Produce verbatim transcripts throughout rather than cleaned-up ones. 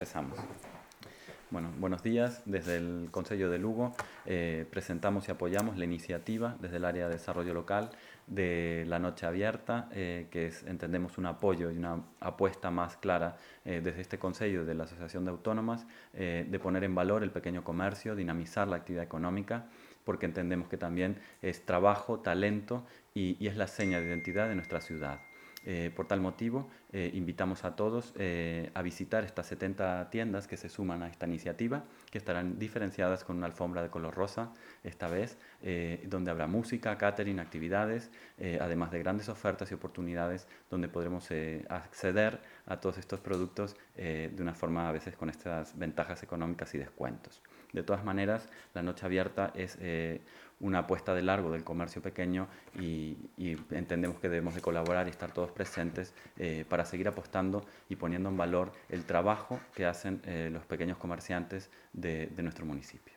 Empezamos. Bueno, buenos días. Desde el Concello de Lugo eh, presentamos y apoyamos la iniciativa desde el área de desarrollo local de la Noche Abierta, eh, que es, entendemos, un apoyo y una apuesta más clara eh, desde este Concello de la Asociación de Autónomas eh, de poner en valor el pequeño comercio, dinamizar la actividad económica, porque entendemos que también es trabajo, talento y, y es la seña de identidad de nuestra ciudad. Eh, por tal motivo, eh, invitamos a todos eh, a visitar estas setenta tiendas que se suman a esta iniciativa, que estarán diferenciadas con una alfombra de color rosa, esta vez, eh, donde habrá música, catering, actividades, eh, además de grandes ofertas y oportunidades donde podremos eh, acceder a todos estos productos eh, de una forma a veces con estas ventajas económicas y descuentos. De todas maneras, la Noche Abierta es eh, una apuesta de largo del comercio pequeño y, y entendemos que debemos de colaborar y estar todos presentes eh, para seguir apostando y poniendo en valor el trabajo que hacen eh, los pequeños comerciantes de, de nuestro municipio.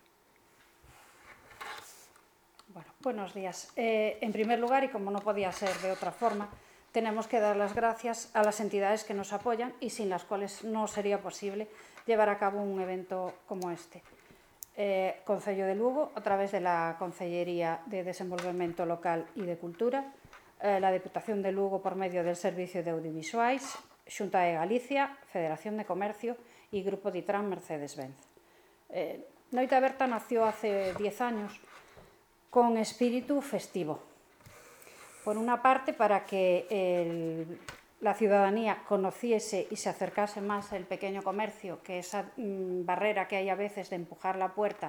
Bueno, buenos días. Eh, en primer lugar, y como no podía ser de otra forma, tenemos que dar las gracias a las entidades que nos apoyan y sin las cuales no sería posible llevar a cabo un evento como este. Eh, Concello de Lugo, a través de la Concellería de Desenvolvemento Local y de Cultura, eh, la Deputación de Lugo por medio del Servicio de Audiovisuais, Xunta de Galicia, Federación de Comercio y Grupo Ditran Mercedes-Benz. Eh, Noite Aberta nació hace diez años con espíritu festivo. Por una parte, para que el, la ciudadanía conociese y se acercase más al pequeño comercio, que esa mmm, barrera que hay a veces de empujar la puerta,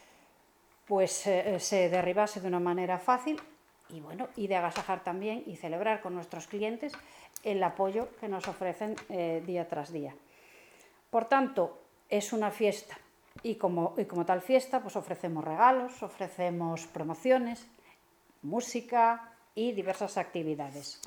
pues eh, se derribase de una manera fácil y, bueno, y de agasajar también y celebrar con nuestros clientes el apoyo que nos ofrecen eh, día tras día. Por tanto, es una fiesta. Y como, y como tal fiesta, pues ofrecemos regalos, ofrecemos promociones, música y diversas actividades.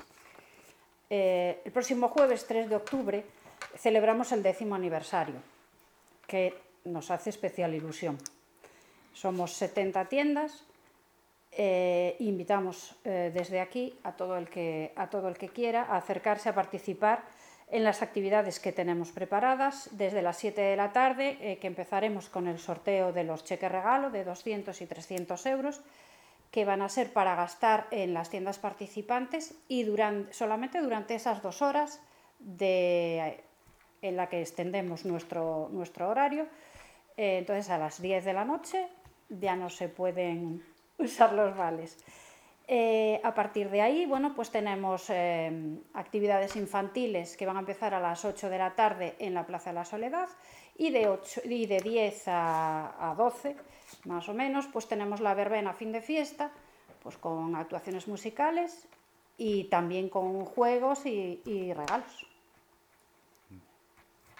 Eh, el próximo jueves tres de octubre celebramos el décimo aniversario, que nos hace especial ilusión. Somos setenta tiendas e eh, invitamos eh, desde aquí a todo, el que, a todo el que quiera a acercarse a participar en las actividades que tenemos preparadas desde las siete de la tarde, eh, que empezaremos con el sorteo de los cheques regalo de doscientos y trescientos euros, que van a ser para gastar en las tiendas participantes y durante, solamente durante esas dos horas de, en la que extendemos nuestro, nuestro horario. Eh, entonces, a las diez de la noche ya no se pueden usar los vales. Eh, a partir de ahí, bueno, pues tenemos eh, actividades infantiles que van a empezar a las ocho de la tarde en la Plaza de la Soledad y de, ocho, y de diez a, a doce, más o menos, pues tenemos la verbena fin de fiesta, pues con actuaciones musicales y también con juegos y, y regalos.